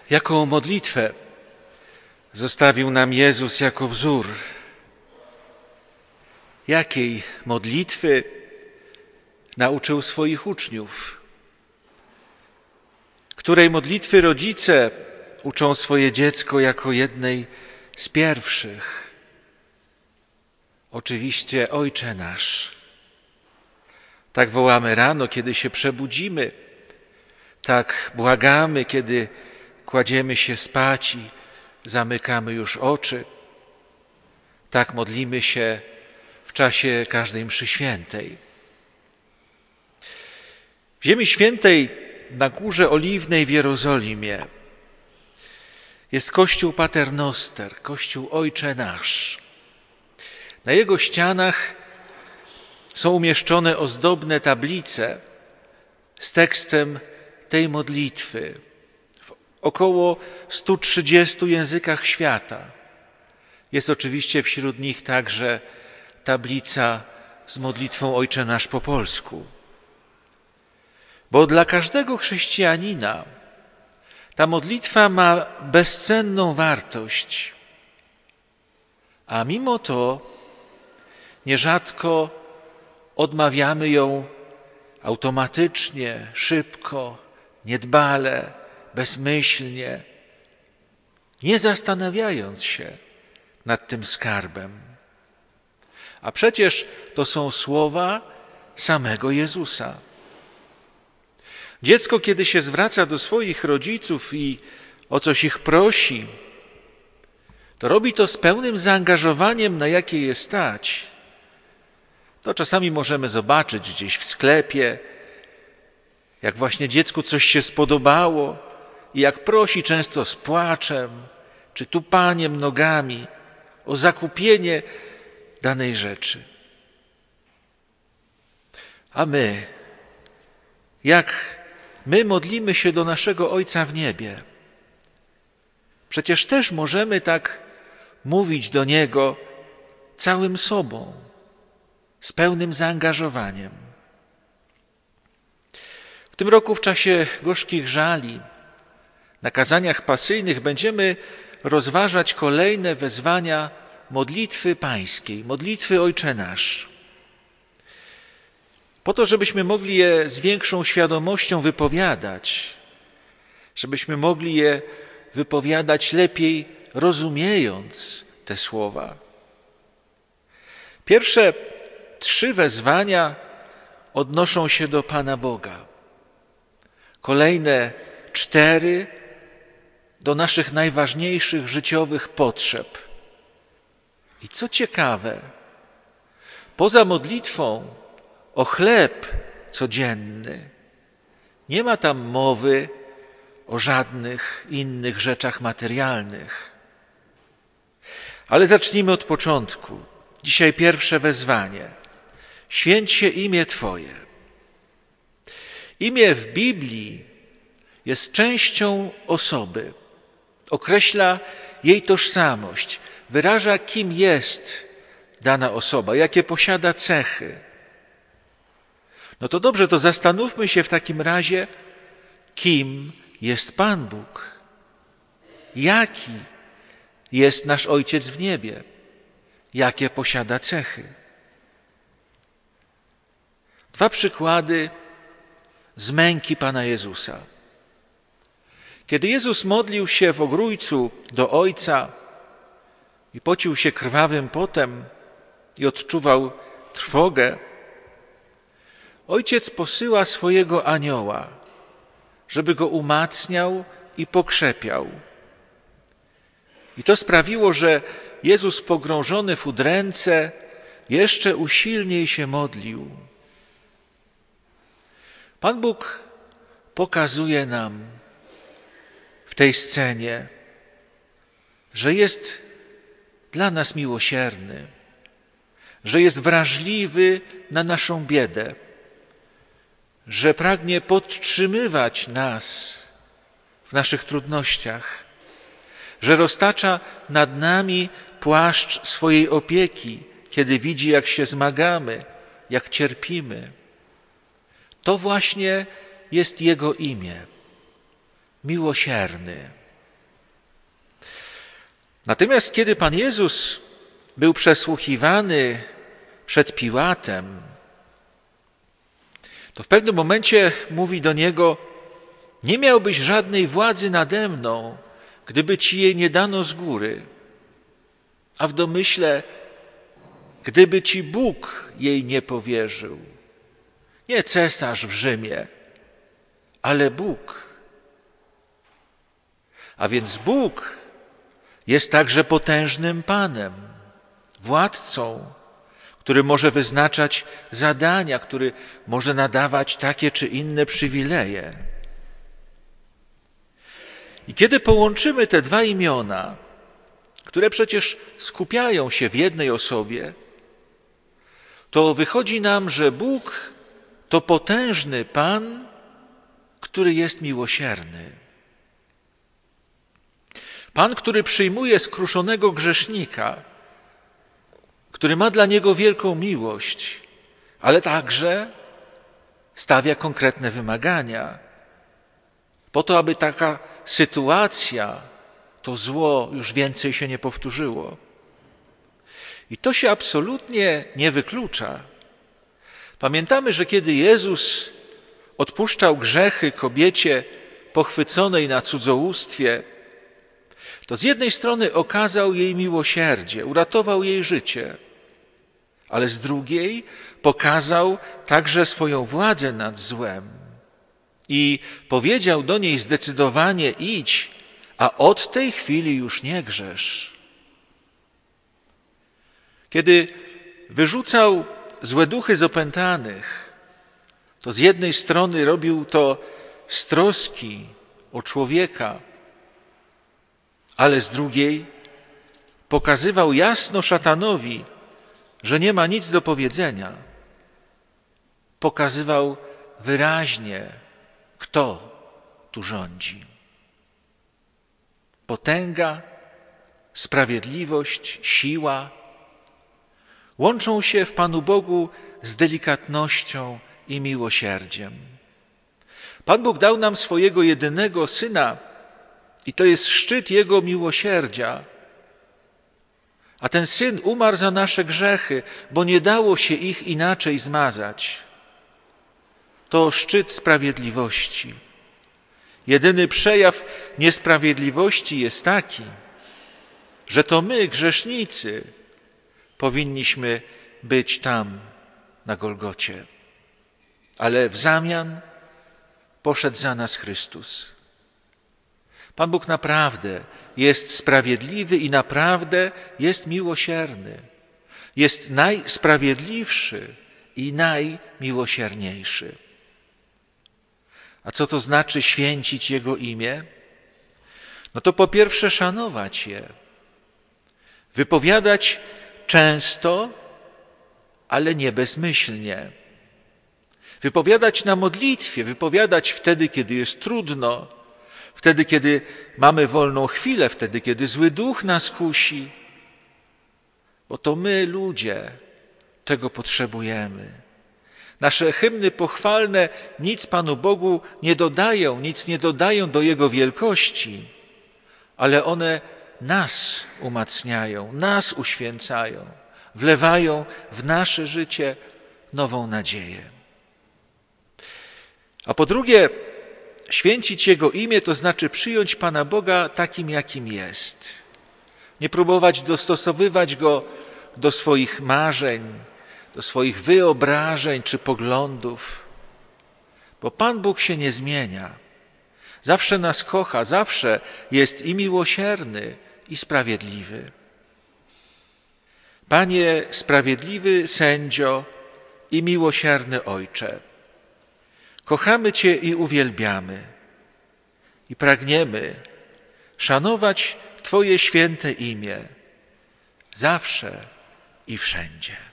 Jaką modlitwę zostawił nam Jezus jako wzór? Jakiej modlitwy nauczył swoich uczniów? Której modlitwy rodzice uczą swoje dziecko jako jednej z pierwszych? Oczywiście Ojcze nasz. Tak wołamy rano, kiedy się przebudzimy. Tak błagamy, kiedy kładziemy się spać i zamykamy już oczy. Tak modlimy się w czasie każdej mszy świętej. W Ziemi Świętej na Górze Oliwnej w Jerozolimie jest Kościół Paternoster, Kościół Ojcze Nasz. Na jego ścianach są umieszczone ozdobne tablice z tekstem tej modlitwy w około 130 językach świata. Jest oczywiście wśród nich także tablica z modlitwą Ojcze Nasz po polsku. Bo dla każdego chrześcijanina ta modlitwa ma bezcenną wartość, a mimo to nierzadko odmawiamy ją automatycznie, szybko, niedbale, bezmyślnie, nie zastanawiając się nad tym skarbem. A przecież to są słowa samego Jezusa. Dziecko, kiedy się zwraca do swoich rodziców i o coś ich prosi, to robi to z pełnym zaangażowaniem, na jakie je stać. To czasami możemy zobaczyć gdzieś w sklepie, jak właśnie dziecku coś się spodobało i jak prosi często z płaczem czy tupaniem nogami o zakupienie danej rzeczy. A my, jak my modlimy się do naszego Ojca w niebie, przecież też możemy tak mówić do Niego całym sobą, z pełnym zaangażowaniem. W tym roku w czasie gorzkich żali na kazaniach pasyjnych będziemy rozważać kolejne wezwania modlitwy pańskiej, modlitwy Ojcze Nasz. Po to, żebyśmy mogli je z większą świadomością wypowiadać, żebyśmy mogli je wypowiadać lepiej, rozumiejąc te słowa. Pierwsze 3 wezwania odnoszą się do Pana Boga. Kolejne 4 do naszych najważniejszych życiowych potrzeb. I co ciekawe, poza modlitwą o chleb codzienny nie ma tam mowy o żadnych innych rzeczach materialnych. Ale zacznijmy od początku. Dzisiaj pierwsze wezwanie. Święć się imię Twoje. Imię w Biblii jest częścią osoby. Określa jej tożsamość. Wyraża, kim jest dana osoba, jakie posiada cechy. No to dobrze, to zastanówmy się w takim razie, kim jest Pan Bóg. Jaki jest nasz Ojciec w niebie. Jakie posiada cechy. 2 przykłady z męki Pana Jezusa. Kiedy Jezus modlił się w ogrójcu do Ojca i pocił się krwawym potem i odczuwał trwogę, Ojciec posyła swojego anioła, żeby go umacniał i pokrzepiał. I to sprawiło, że Jezus pogrążony w udręce jeszcze usilniej się modlił. Pan Bóg pokazuje nam w tej scenie, że jest dla nas miłosierny, że jest wrażliwy na naszą biedę, że pragnie podtrzymywać nas w naszych trudnościach, że roztacza nad nami płaszcz swojej opieki, kiedy widzi, jak się zmagamy, jak cierpimy. To właśnie jest Jego imię. Miłosierny. Natomiast kiedy Pan Jezus był przesłuchiwany przed Piłatem, to w pewnym momencie mówi do niego: nie miałbyś żadnej władzy nade mną, gdyby ci jej nie dano z góry, a w domyśle, gdyby ci Bóg jej nie powierzył. Nie cesarz w Rzymie, ale Bóg. A więc Bóg jest także potężnym Panem, władcą, który może wyznaczać zadania, który może nadawać takie czy inne przywileje. I kiedy połączymy te dwa imiona, które przecież skupiają się w jednej osobie, to wychodzi nam, że Bóg to potężny Pan, który jest miłosierny. Pan, który przyjmuje skruszonego grzesznika, który ma dla niego wielką miłość, ale także stawia konkretne wymagania po to, aby taka sytuacja, to zło już więcej się nie powtórzyło. I to się absolutnie nie wyklucza. Pamiętamy, że kiedy Jezus odpuszczał grzechy kobiecie pochwyconej na cudzołóstwie, to z jednej strony okazał jej miłosierdzie, uratował jej życie, ale z drugiej pokazał także swoją władzę nad złem i powiedział do niej zdecydowanie: idź, a od tej chwili już nie grzesz. Kiedy wyrzucał złe duchy z opętanych, to z jednej strony robił to z troski o człowieka, ale z drugiej pokazywał jasno szatanowi, że nie ma nic do powiedzenia. Pokazywał wyraźnie, kto tu rządzi. Potęga, sprawiedliwość, siła łączą się w Panu Bogu z delikatnością i miłosierdziem. Pan Bóg dał nam swojego jedynego Syna i to jest szczyt Jego miłosierdzia. A ten Syn umarł za nasze grzechy, bo nie dało się ich inaczej zmazać. To szczyt sprawiedliwości. Jedyny przejaw niesprawiedliwości jest taki, że to my, grzesznicy, powinniśmy być tam na Golgocie. Ale w zamian poszedł za nas Chrystus. Pan Bóg naprawdę jest sprawiedliwy i naprawdę jest miłosierny. Jest najsprawiedliwszy i najmiłosierniejszy. A co to znaczy święcić Jego imię? No to po pierwsze szanować je, wypowiadać często, ale nie bezmyślnie. Wypowiadać na modlitwie, wypowiadać wtedy, kiedy jest trudno, wtedy, kiedy mamy wolną chwilę, wtedy, kiedy zły duch nas kusi. Bo to my, ludzie, tego potrzebujemy. Nasze hymny pochwalne nic Panu Bogu nie dodają, nic nie dodają do Jego wielkości, ale one nas umacniają, nas uświęcają, wlewają w nasze życie nową nadzieję. A po drugie, święcić Jego imię to znaczy przyjąć Pana Boga takim, jakim jest. Nie próbować dostosowywać Go do swoich marzeń, do swoich wyobrażeń czy poglądów, bo Pan Bóg się nie zmienia. Zawsze nas kocha, zawsze jest i miłosierny, i sprawiedliwy. Panie sprawiedliwy sędzio i miłosierny Ojcze, kochamy Cię i uwielbiamy i pragniemy szanować Twoje święte imię zawsze i wszędzie.